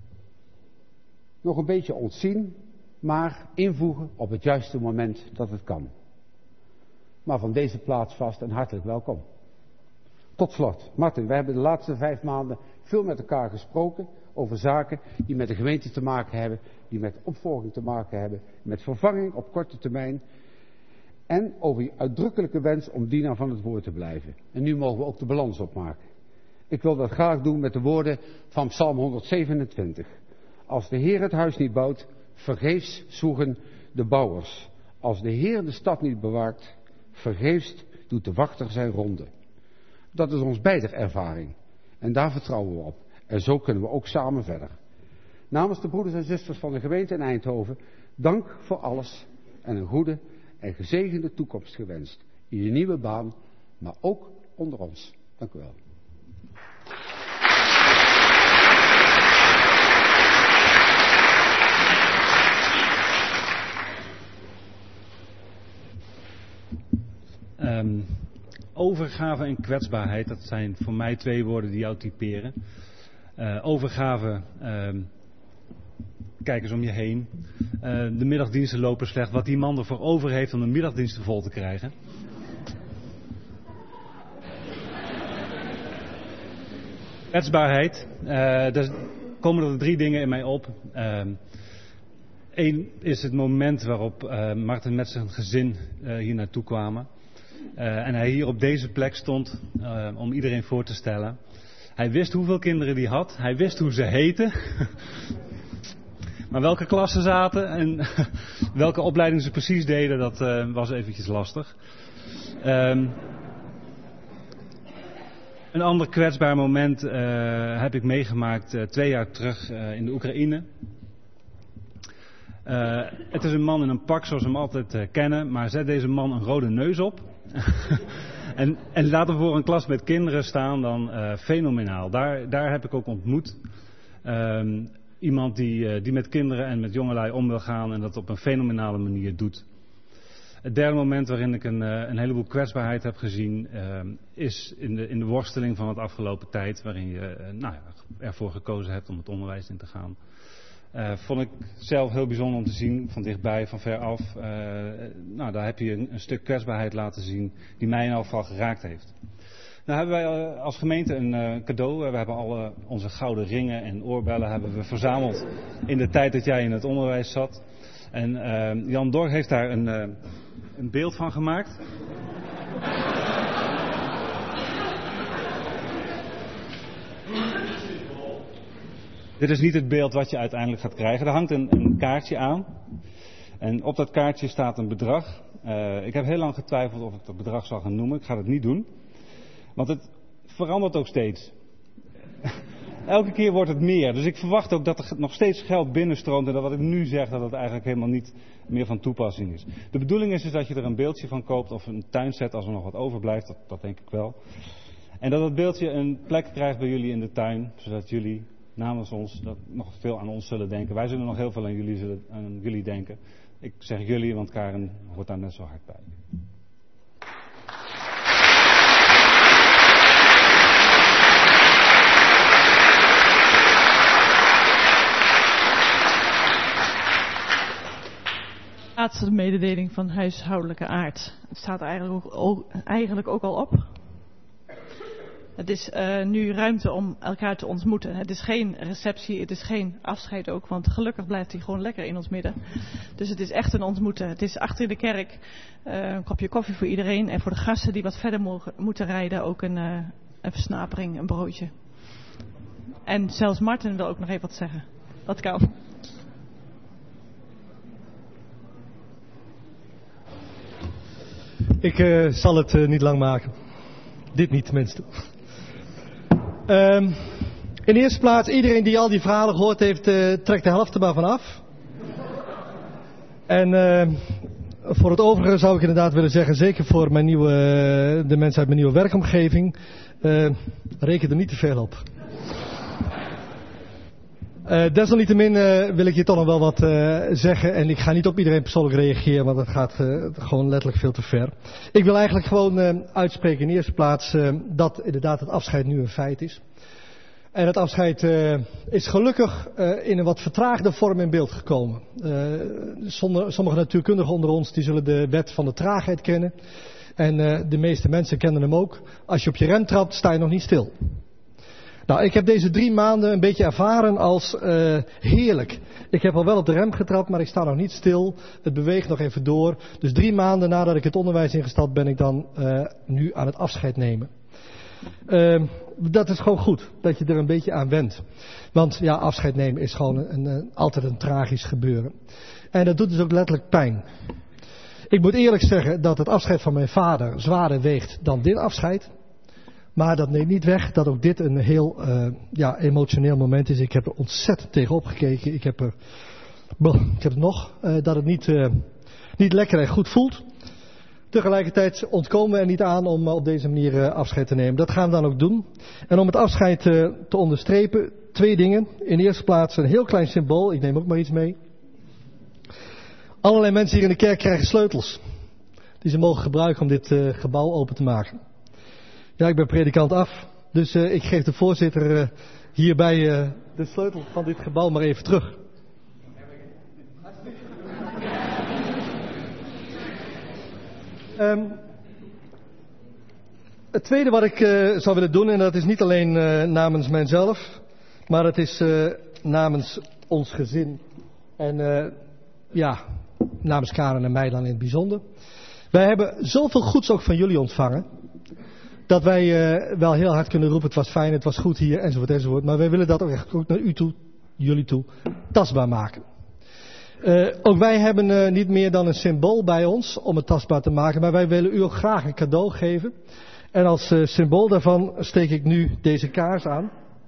I: Nog een beetje ontzien, maar invoegen op het juiste moment dat het kan. Maar van deze plaats vast een hartelijk welkom. Tot slot, Martin, we hebben de laatste 5 maanden veel met elkaar gesproken over zaken die met de gemeente te maken hebben, die met opvolging te maken hebben, met vervanging op korte termijn en over je uitdrukkelijke wens om dienaar van het woord te blijven. En nu mogen we ook de balans opmaken. Ik wil dat graag doen met de woorden van Psalm 127. Als de Heer het huis niet bouwt, vergeefs zwoegen de bouwers. Als de Heer de stad niet bewaakt, vergeefs doet de wachter zijn ronde. Dat is ons beider ervaring. En daar vertrouwen we op. En zo kunnen we ook samen verder. Namens de broeders en zusters van de gemeente in Eindhoven, dank voor alles en een goede en gezegende toekomst gewenst. In je nieuwe baan, maar ook onder ons. Dank u wel.
J: Overgave en kwetsbaarheid, dat zijn voor mij 2 woorden die jou typeren. Overgave Kijk eens om je heen. De middagdiensten lopen slecht. Wat die man ervoor over heeft om de middagdiensten vol te krijgen. Kwetsbaarheid. Daar komen er 3 dingen in mij op. Eén is het moment waarop Martin met zijn gezin hier naartoe kwamen. En hij hier op deze plek stond om iedereen voor te stellen. Hij wist hoeveel kinderen hij had. Hij wist hoe ze heten. Maar welke klas ze zaten en welke opleiding ze precies deden, dat was eventjes lastig. Een ander kwetsbaar moment heb ik meegemaakt 2 jaar terug in de Oekraïne. Het is een man in een pak zoals we hem altijd kennen, maar zet deze man een rode neus op. en laat hem voor een klas met kinderen staan, dan fenomenaal. Daar heb ik ook ontmoet. Iemand die met kinderen en met jongelui om wil gaan en dat op een fenomenale manier doet. Het derde moment waarin ik een heleboel kwetsbaarheid heb gezien is in de worsteling van het afgelopen tijd, waarin je ervoor gekozen hebt om het onderwijs in te gaan. Vond ik zelf heel bijzonder om te zien, van dichtbij, van ver af. Daar heb je een stuk kwetsbaarheid laten zien die mij in elk geval geraakt heeft. Nou hebben wij als gemeente een cadeau. We hebben alle onze gouden ringen en oorbellen hebben we verzameld in de tijd dat jij in het onderwijs zat. En Jan Dor heeft daar een beeld van gemaakt. Dit is niet het beeld wat je uiteindelijk gaat krijgen. Er hangt een kaartje aan. En op dat kaartje staat een bedrag. Ik heb heel lang getwijfeld of ik dat bedrag zal gaan noemen. Ik ga het niet doen. Want het verandert ook steeds. Elke keer wordt het meer. Dus ik verwacht ook dat er nog steeds geld binnenstroomt. En dat wat ik nu zeg, dat het eigenlijk helemaal niet meer van toepassing is. De bedoeling is dus dat je er een beeldje van koopt. Of een tuinset als er nog wat overblijft. Dat denk ik wel. En dat het beeldje een plek krijgt bij jullie in de tuin. Zodat jullie namens ons nog veel aan ons zullen denken. Wij zullen nog heel veel aan jullie denken. Ik zeg jullie, want Karen hoort daar net zo hard bij.
F: Laatste mededeling van huishoudelijke aard. Het staat eigenlijk ook al op. Het is nu ruimte om elkaar te ontmoeten. Het is geen receptie, het is geen afscheid ook, want gelukkig blijft hij gewoon lekker in ons midden. Dus het is echt een ontmoeten. Het is achter de kerk een kopje koffie voor iedereen en voor de gasten die wat verder moeten rijden ook een versnapering, een broodje. En zelfs Martin wil ook nog even wat zeggen. Dat kan.
A: Ik zal het niet lang maken. Dit niet tenminste. In de eerste plaats, iedereen die al die verhalen gehoord heeft, trekt de helft er maar van af. En voor het overige zou ik inderdaad willen zeggen, zeker voor de mensen uit mijn nieuwe werkomgeving, reken er niet te veel op. Desalniettemin wil ik je toch nog wel wat zeggen. En ik ga niet op iedereen persoonlijk reageren, want dat gaat gewoon letterlijk veel te ver. Ik wil eigenlijk gewoon uitspreken in de eerste plaats dat inderdaad het afscheid nu een feit is. En het afscheid is gelukkig in een wat vertraagde vorm in beeld gekomen. Sommige natuurkundigen onder ons die zullen de wet van de traagheid kennen. En de meeste mensen kennen hem ook. Als je op je rem trapt, sta je nog niet stil. Nou, ik heb deze 3 maanden een beetje ervaren als heerlijk. Ik heb al wel op de rem getrapt, maar ik sta nog niet stil. Het beweegt nog even door. Dus 3 maanden nadat ik het onderwijs ingestapt ben ik dan nu aan het afscheid nemen. Dat is gewoon goed, dat je er een beetje aan went. Want ja, afscheid nemen is gewoon altijd een tragisch gebeuren. En dat doet dus ook letterlijk pijn. Ik moet eerlijk zeggen dat het afscheid van mijn vader zwaarder weegt dan dit afscheid. Maar dat neemt niet weg dat ook dit een heel emotioneel moment is. Ik heb er ontzettend tegenop gekeken. Ik heb het nog, dat het niet lekker en goed voelt. Tegelijkertijd ontkomen we er niet aan om op deze manier afscheid te nemen. Dat gaan we dan ook doen. En om het afscheid te onderstrepen, 2 dingen. In de eerste plaats een heel klein symbool. Ik neem ook maar iets mee. Allerlei mensen hier in de kerk krijgen sleutels. Die ze mogen gebruiken om dit gebouw open te maken. Ja, ik ben predikant af. Dus ik geef de voorzitter hierbij de sleutel van dit gebouw maar even terug. Het tweede wat ik zou willen doen, en dat is niet alleen namens mijzelf, maar het is namens ons gezin. En namens Karen en mij dan in het bijzonder. Wij hebben zoveel goeds ook van jullie ontvangen, dat wij wel heel hard kunnen roepen, het was fijn, het was goed hier, enzovoort, enzovoort. Maar wij willen dat ook echt ook naar u toe, jullie toe, tastbaar maken. Ook wij hebben niet meer dan een symbool bij ons om het tastbaar te maken, maar wij willen u ook graag een cadeau geven. En als symbool daarvan steek ik nu deze kaars aan.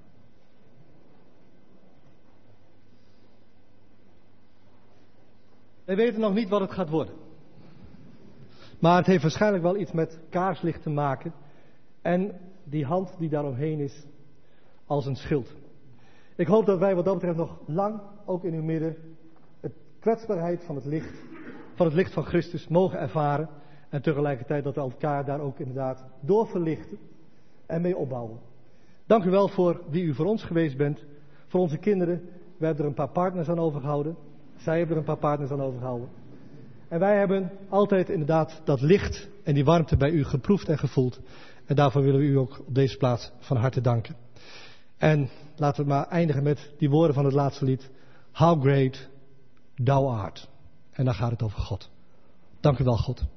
A: Wij weten nog niet wat het gaat worden. Maar het heeft waarschijnlijk wel iets met kaarslicht te maken. En die hand die daaromheen is als een schild. Ik hoop dat wij wat dat betreft nog lang, ook in uw midden, de kwetsbaarheid van het licht van Christus mogen ervaren. En tegelijkertijd dat we elkaar daar ook inderdaad door verlichten en mee opbouwen. Dank u wel voor wie u voor ons geweest bent. Voor onze kinderen. We hebben er een paar partners aan overgehouden. Zij hebben er een paar partners aan overgehouden. En wij hebben altijd inderdaad dat licht en die warmte bij u geproefd en gevoeld. En daarvoor willen we u ook op deze plaats van harte danken. En laten we maar eindigen met die woorden van het laatste lied. How great thou art. En dan gaat het over God. Dank u wel, God.